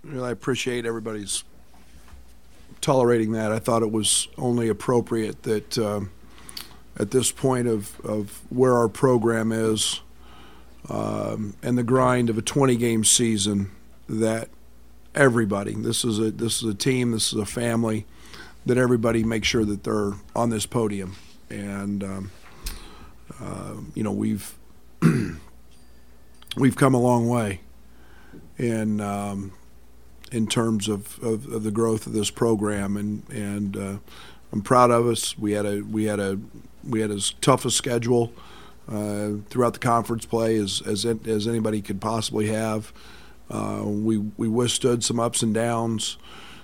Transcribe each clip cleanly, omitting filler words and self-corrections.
I appreciate everybody's tolerating that. I thought it was only appropriate that at this point of where our program is and the grind of a 20-game season, that everybody, this is a team, this is a family, that everybody makes sure that they're on this podium. And we've we've come a long way in terms of the growth of this program, and I'm proud of us. We had as tough a schedule throughout the conference play as anybody could possibly have. We withstood some ups and downs,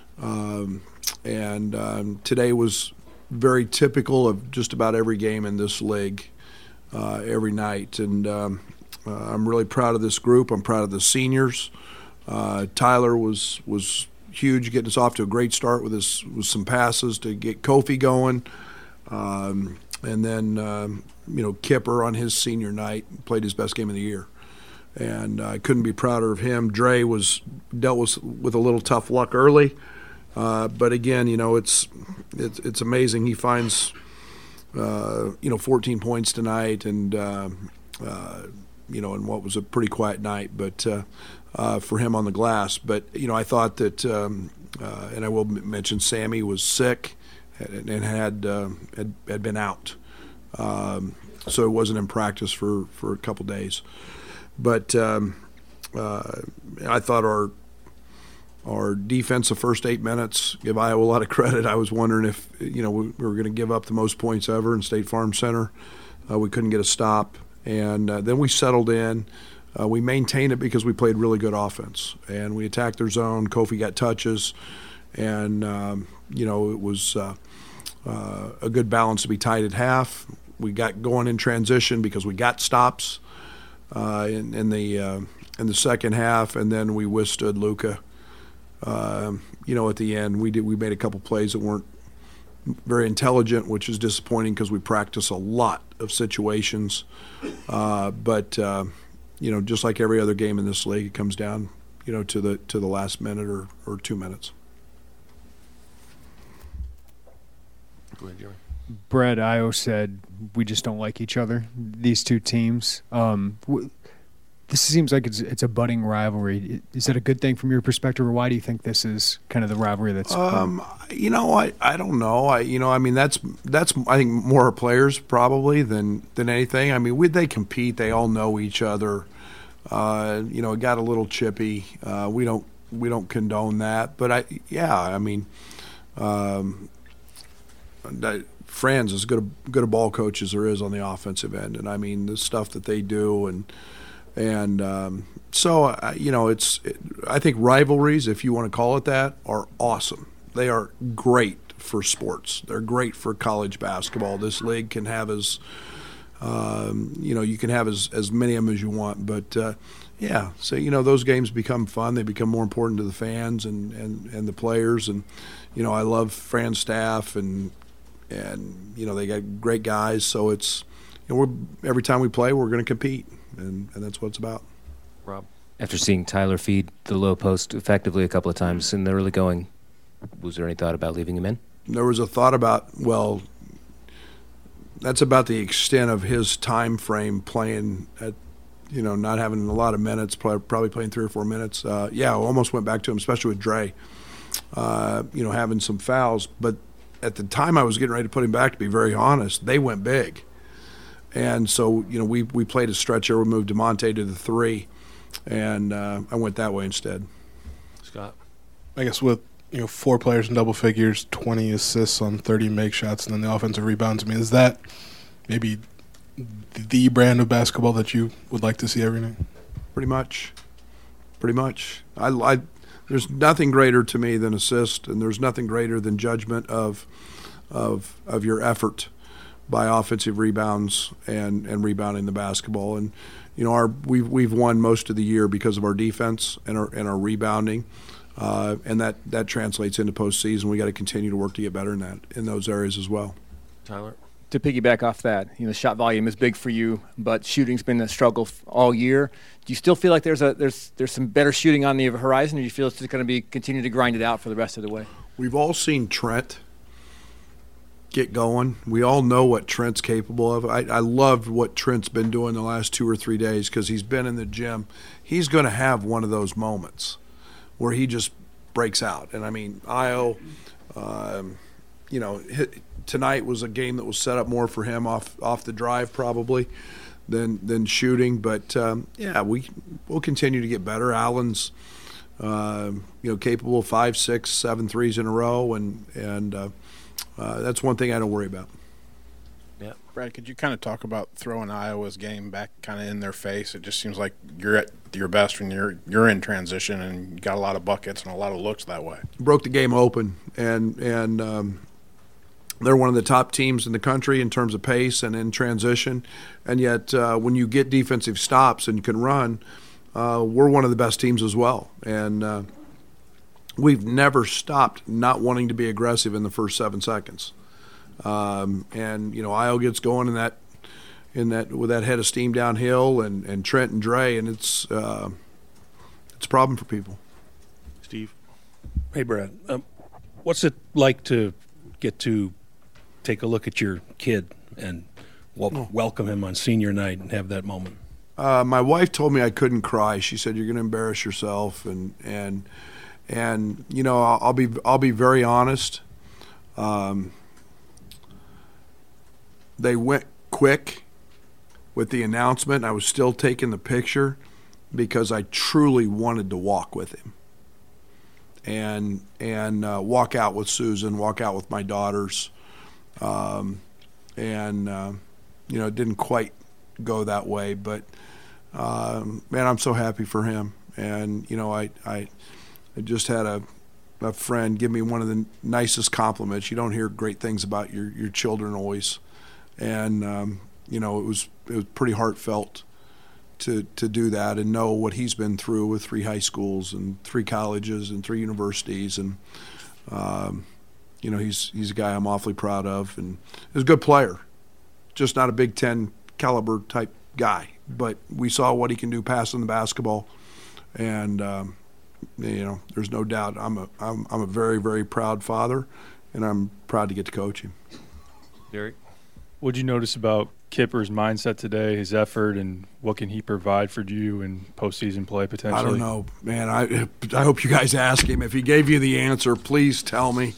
and today was very typical of just about every game in this league every night. And I'm really proud of this group. I'm proud of the seniors. Tyler was huge, getting us off to a great start with some passes to get Kofi going, and then Kipper on his senior night played his best game of the year, and I couldn't be prouder of him. Dre dealt with a little tough luck early, but again, it's amazing. He finds 14 points tonight, and in what was a pretty quiet night, but for him on the glass. But I thought that, and I will mention, Sammy was sick and had been out, so it wasn't in practice for a couple days. But I thought our defensive first 8 minutes, give Iowa a lot of credit. I was wondering if we were going to give up the most points ever in State Farm Center. We couldn't get a stop, and then we settled in. We maintained it because we played really good offense, and we attacked their zone. Kofi got touches, and it was a good balance to be tied at half. We got going in transition because we got stops in the second half, and then we withstood Luka. At the end, we made a couple plays that weren't very intelligent, which is disappointing because we practice a lot of situations, but just like every other game in this league, it comes down, to the last minute or 2 minutes. Go ahead, Jeremy. Brett Io said we just don't like each other, these two teams. This seems like it's a budding rivalry. Is that a good thing from your perspective, or why do you think this is kind of the rivalry that's? I don't know. That's I think more our players probably than anything. I mean, they compete. They all know each other. It got a little chippy. We don't condone that, but Fran's as good a ball coach as there is on the offensive end, and I mean the stuff that they do, and I think rivalries, if you want to call it that, are awesome. They are great for sports. They're great for college basketball. This league can have you can have as many of them as you want, but those games become fun. They become more important to the fans and the players, and I love Fran's staff, and they got great guys. So it's every time we play, we're going to compete, and that's what it's about. Rob, after seeing Tyler feed the low post effectively a couple of times in the early going, was there any thought about leaving him in? There was a thought about, that's about the extent of his time frame playing at, not having a lot of minutes, probably playing 3 or 4 minutes. I almost went back to him, especially with Dre, having some fouls. But at the time I was getting ready to put him back, to be very honest, they went big. And so, we played a stretcher. We moved DeMonte to the 3, and I went that way instead. Scott? I guess with 4 players in double figures, 20 assists on 30 make shots, and then the offensive rebounds, I mean, is that maybe the brand of basketball that you would like to see every night? Pretty much. There's nothing greater to me than assist, and there's nothing greater than judgment of your effort by offensive rebounds and rebounding the basketball. And we've won most of the year because of our defense and our rebounding, and that translates into postseason. We got to continue to work to get better in those areas as well. Tyler? to piggyback off that, you know, shot volume is big for you, but shooting's been a struggle all year. Do you still feel like there's some better shooting on the horizon, or do you feel it's just going to be continue to grind it out for the rest of the way? We've all seen Trent get going. We all know what Trent's capable of. I loved what Trent's been doing the last 2 or 3 days because he's been in the gym. He's going to have one of those moments where he just breaks out. And, I mean, Io, tonight was a game that was set up more for him off the drive probably than shooting. But, we'll continue to get better. Allen's, capable of 5, 6, 7 threes in a row, and that's one thing I don't worry about. Yeah. Brad, could you kind of talk about throwing Iowa's game back kind of in their face? It just seems like you're at your best when you're in transition and you got a lot of buckets and a lot of looks that way. Broke the game open, and they're one of the top teams in the country in terms of pace and in transition. And yet when you get defensive stops and you can run, we're one of the best teams as well. And we've never stopped not wanting to be aggressive in the first 7 seconds. Io gets going in that with that head of steam downhill, and Trent and Dre, and it's a problem for people. Steve? Hey, Brad. What's it like to get to take a look at your kid and welcome him on senior night and have that moment? My wife told me I couldn't cry. She said, "You're going to embarrass yourself," and I'll be very honest. They went quick with the announcement. I was still taking the picture because I truly wanted to walk with him and walk out with Susan, walk out with my daughters. It didn't quite go that way, but man, I'm so happy for him. And I just had a friend give me one of the nicest compliments. You don't hear great things about your children always, and it was pretty heartfelt to do that and know what he's been through with 3 high schools and 3 colleges and 3 universities, and he's a guy I'm awfully proud of, and he's a good player, just not a Big Ten caliber type guy, but we saw what he can do passing the basketball, and there's no doubt I'm a very, very proud father, and I'm proud to get to coach him. Derek? What did you notice about Kipper's mindset today, his effort, and what can he provide for you in postseason play potentially? I don't know, man. I hope you guys ask him. If he gave you the answer, please tell me.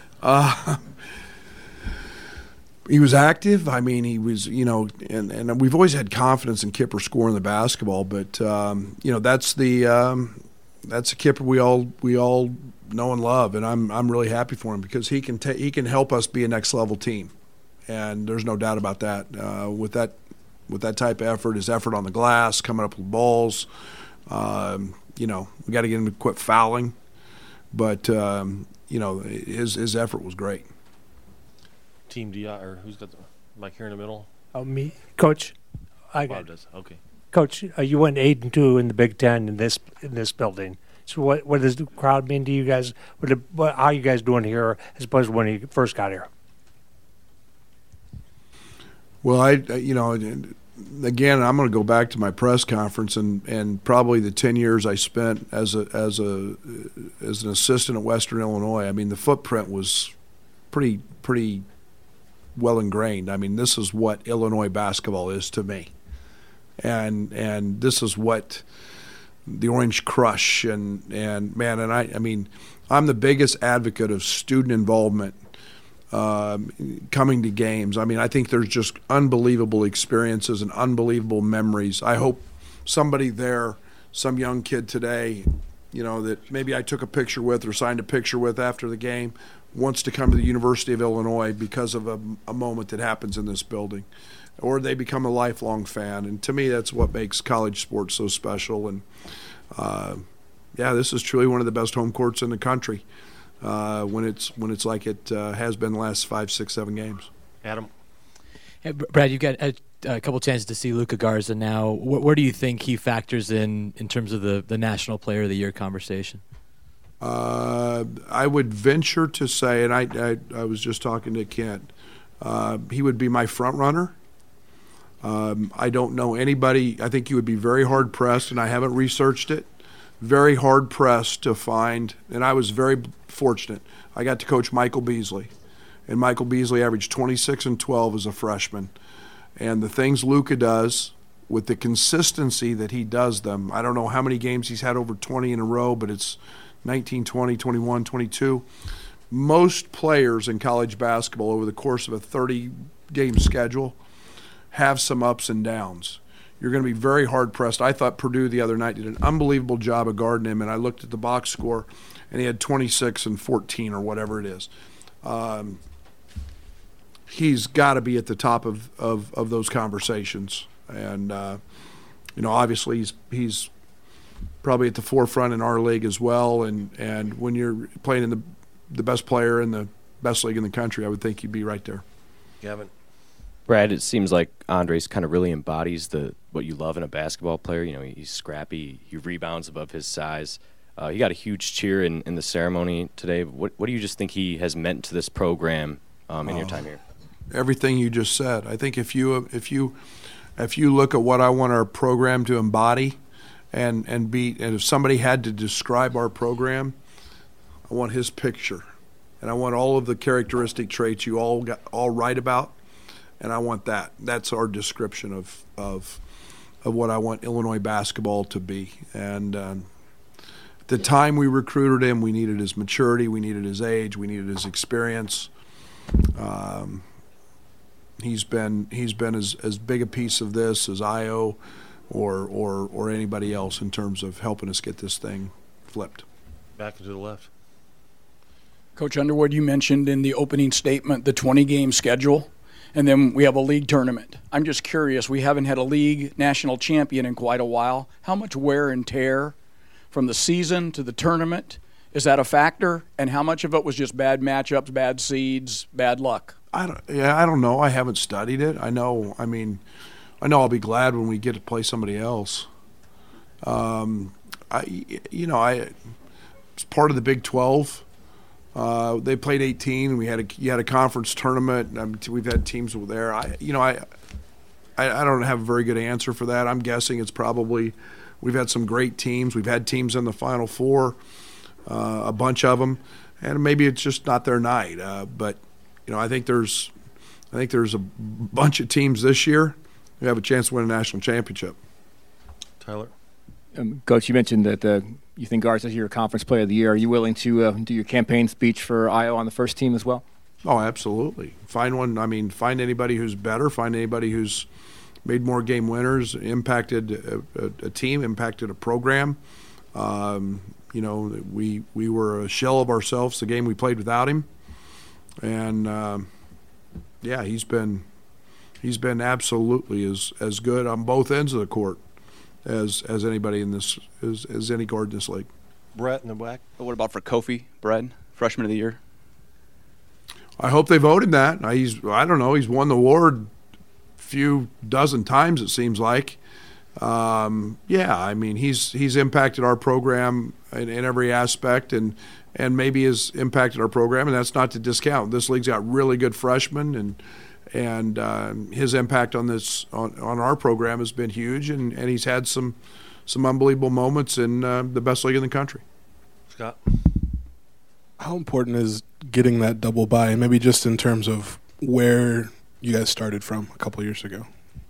He was active. I mean, he was, and we've always had confidence in Kipper scoring the basketball, but that's a Kipper we all know and love, and I'm really happy for him because he can help us be a next level team, and there's no doubt about that. With that type of effort, his effort on the glass, coming up with balls, we got to get him to quit fouling, but his effort was great. Team DI, or who's got the mic here in the middle? Me, Coach. Bob does. Okay. Coach, you went 8-2 in the Big Ten in this building. So what does the crowd mean to you guys? How are you guys doing here as opposed to when you first got here? Well, again, I'm going to go back to my press conference and probably the 10 years I spent as an assistant at Western Illinois. I mean, the footprint was pretty well ingrained. I mean, this is what Illinois basketball is to me, and this is what the Orange Crush and I mean, I'm the biggest advocate of student involvement coming to games. I mean, I think there's just unbelievable experiences and unbelievable memories. I hope somebody there, some young kid today, that maybe I took a picture with or signed a picture with after the game, wants to come to the University of Illinois because of a moment that happens in this building, or they become a lifelong fan. And to me, that's what makes college sports so special. And this is truly one of the best home courts in the country when it's like it has been the last 5, 6, 7 games. Adam? Hey, Brad, you got a couple chances to see Luka Garza now. Where do you think he factors in terms of the National Player of the Year conversation? I would venture to say, and I was just talking to Kent, he would be my front runner. I don't know anybody. I think you would be very hard pressed, and I haven't researched it, very hard pressed to find, and I was very fortunate. I got to coach Michael Beasley, and Michael Beasley averaged 26 and 12 as a freshman. And the things Luka does with the consistency that he does them, I don't know how many games he's had over 20 in a row, but it's 19, 20, 21, 22. Most players in college basketball over the course of a 30-game schedule have some ups and downs. You're going to be very hard-pressed. I thought Purdue the other night did an unbelievable job of guarding him, and I looked at the box score, and he had 26 and 14 or whatever it is. He's got to be at the top of those conversations. And, obviously he's probably at the forefront in our league as well. And when you're playing in the best player in the best league in the country, I would think he'd be right there. Gavin. Brad, it seems like Andres kind of really embodies what you love in a basketball player. He's scrappy. He rebounds above his size. He got a huge cheer in the ceremony today. What do you just think he has meant to this program in your time here? Everything you just said. I think if you look at what I want our program to embody, and if somebody had to describe our program, I want his picture, and I want all of the characteristic traits you all write about. And I want that. That's our description of what I want Illinois basketball to be. And at the time we recruited him, we needed his maturity, we needed his age, we needed his experience. He's been as big a piece of this as Io or anybody else in terms of helping us get this thing flipped. Back and to the left. Coach Underwood, you mentioned in the opening statement the 20-game schedule. And then we have a league tournament. I'm just curious, we haven't had a league national champion in quite a while. How much wear and tear from the season to the tournament, is that a factor? And how much of it was just bad matchups, bad seeds, bad luck? I don't know. I haven't studied it. I know I'll be glad when we get to play somebody else. It's part of the Big 12. They played 18. You had a conference tournament. We've had teams there. I don't have a very good answer for that. I'm guessing it's probably we've had some great teams. We've had teams in the Final Four, a bunch of them, and maybe it's just not their night. But I think there's a bunch of teams this year who have a chance to win a national championship. Tyler. Coach, you mentioned that you think Garza is your conference player of the year. Are you willing to do your campaign speech for Iowa on the first team as well? Oh, absolutely. Find one. Find anybody who's better. Find anybody who's made more game winners, impacted a team, impacted a program. We were a shell of ourselves the game we played without him, and he's been absolutely as good on both ends of the court as anybody in this as any guard in this league. Brett in the back. But what about for Kofi, Brett, freshman of the year? I hope they voted that. He's won the award a few dozen times, it seems like. He's impacted our program in every aspect and maybe has impacted our program, and that's not to discount. This league's got really good freshmen, and his impact on our program has been huge, and he's had some unbelievable moments in the best league in the country. Scott. How important is getting that double bye, and maybe just in terms of where you guys started from a couple of years ago?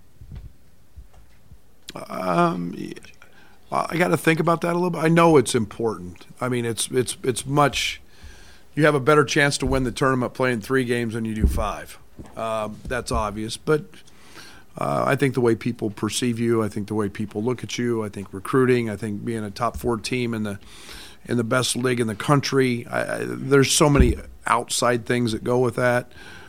I got to think about that a little bit. I know it's important. It's much. You have a better chance to win the tournament playing 3 games than you do 5. That's obvious, but I think the way people perceive you, I think the way people look at you, I think recruiting, I think being a top 4 team in the best league in the country. There's so many outside things that go with that.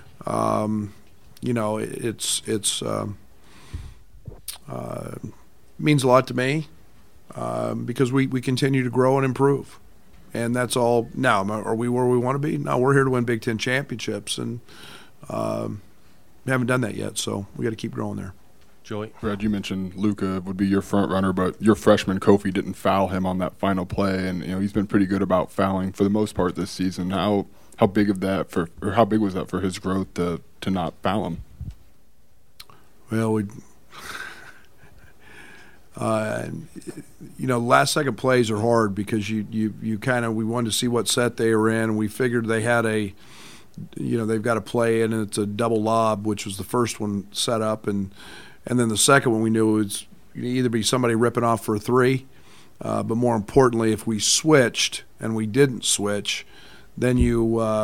Means a lot to me because we continue to grow and improve, and that's all. Now, are we where we want to be? No, we're here to win Big Ten championships, and we haven't done that yet. So we got to keep growing there. Joey? Brad, you mentioned Luka would be your front runner, but your freshman Kofi didn't foul him on that final play, and he's been pretty good about fouling for the most part this season. How big was that for his growth to not foul him? Well, last second plays are hard because we wanted to see what set they were in, and we figured they had they've got a play and it's a double lob, which was the first one set up, and then the second one we knew it was either be somebody ripping off for a three, but more importantly, if we switched and we didn't switch, then we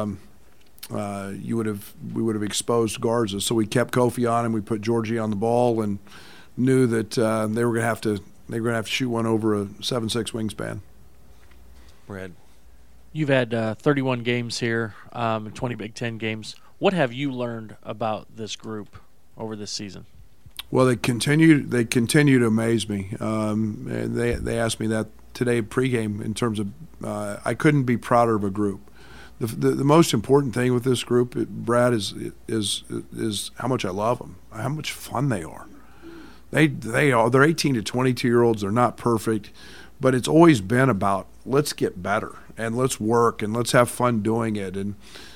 would have exposed Garza. So we kept Kofi on and we put Georgie on the ball and knew that they were going to have to shoot one over a 7'6" wingspan. Brad, you've had 31 games here, 20 Big Ten games. What have you learned about this group over this season? Well, they continue to amaze me. And they asked me that today pregame in terms of I couldn't be prouder of a group. The most important thing with this group, Brad, is how much I love them, how much fun they are. They're 18 to 22-year-olds. They're not perfect, but it's always been about let's get better and let's work and let's have fun doing it. And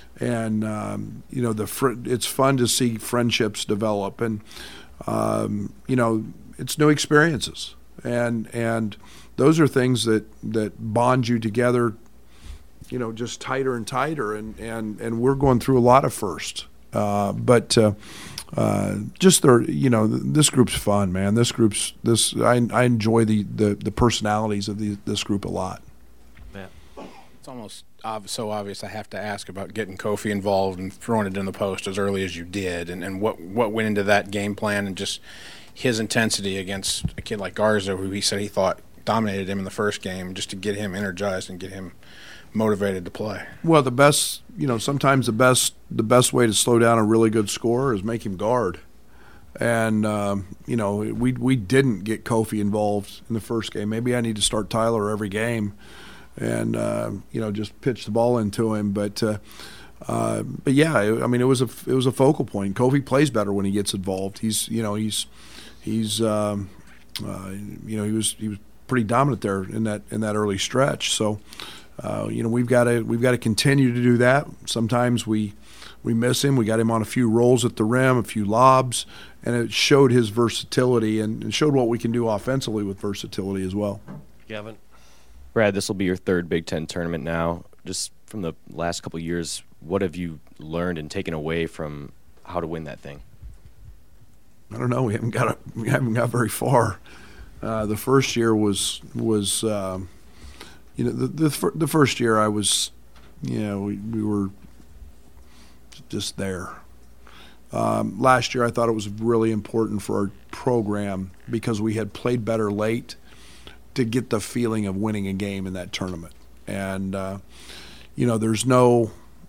it's fun to see friendships develop and it's new experiences and those are things that bond you together. Just tighter and tighter, and we're going through a lot of firsts. But this group's fun, man. I enjoy the personalities of this group a lot. Yeah. It's almost so obvious I have to ask about getting Kofi involved and throwing it in the post as early as you did, and what went into that game plan and just his intensity against a kid like Garza, who he said he thought dominated him in the first game, just to get him energized and get him motivated to play. Well, sometimes the best way to slow down a really good scorer is make him guard. And we didn't get Kofi involved in the first game. Maybe I need to start Tyler every game, and just pitch the ball into him. But yeah, it was a focal point. Kofi plays better when he gets involved. He was pretty dominant there in that early stretch. So. We've got to continue to do that. Sometimes we miss him. We got him on a few rolls at the rim, a few lobs, and it showed his versatility and showed what we can do offensively with versatility as well. Gavin? Brad, this will be your third Big Ten tournament now. Just from the last couple of years, what have you learned and taken away from how to win that thing? I don't know. We haven't got very far. The first year was. The first year I was, we were just there. Last year I thought it was really important for our program because we had played better late to get the feeling of winning a game in that tournament. And, there's no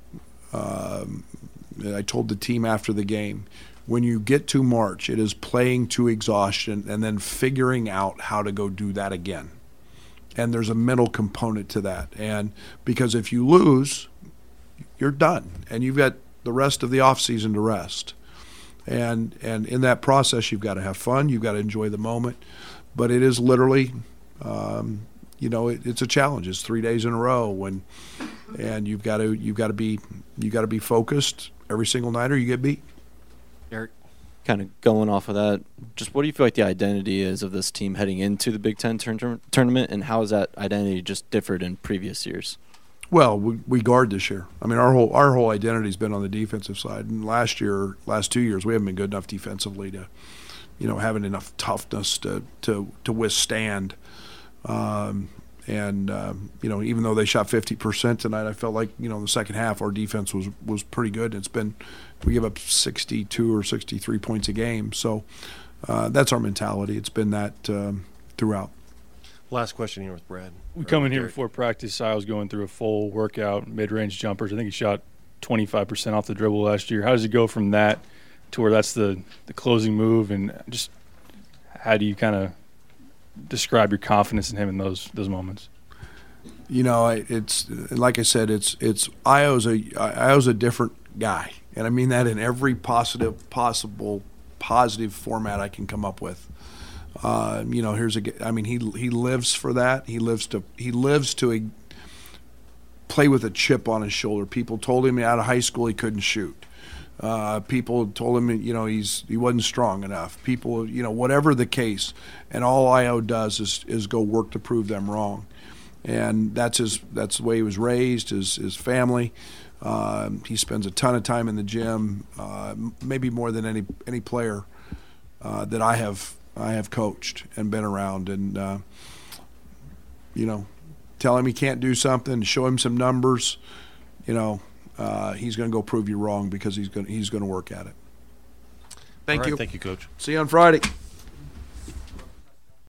I told the team after the game, when you get to March, it is playing to exhaustion and then figuring out how to go do that again. And there's a mental component to that. And because if you lose, you're done. And you've got the rest of the off season to rest. And in that process, you've got to have fun. You've got to enjoy the moment. But it is literally, it's a challenge. It's 3 days in a row, and you've got to be focused every single night, or you get beat. Eric? Kind of going off of that, just what do you feel like the identity is of this team heading into the Big Ten tournament, and how has that identity just differed in previous years? Well, we guard this year. Our whole identity's been on the defensive side. And last 2 years, we haven't been good enough defensively to, having enough toughness to withstand. Even though they shot 50% tonight, I felt like in the second half our defense was pretty good. We give up 62 or 63 points a game, so that's our mentality. It's been that throughout. Last question here with Brad. We come in here before practice. I was going through a full workout, mid-range jumpers. I think he shot 25% off the dribble last year. How does he go from that to where that's the closing move, and just how do you kind of describe your confidence in him in those moments? It's like I said, it's Io's a different guy, and I mean that in every possible positive format I can come up with. You know, he lives for that. He lives to play with a chip on his shoulder. People told him out of high school he couldn't shoot. People told him, you know, he wasn't strong enough. People, you know, whatever the case, and all Io does is go work to prove them wrong, and that's the way he was raised. His family. He spends a ton of time in the gym, maybe more than any player that I have coached and been around, and you know, tell him he can't do something, show him some numbers, you know. He's going to go prove you wrong because he's going to work at it. Thank you. Thank you, Coach. See you on Friday.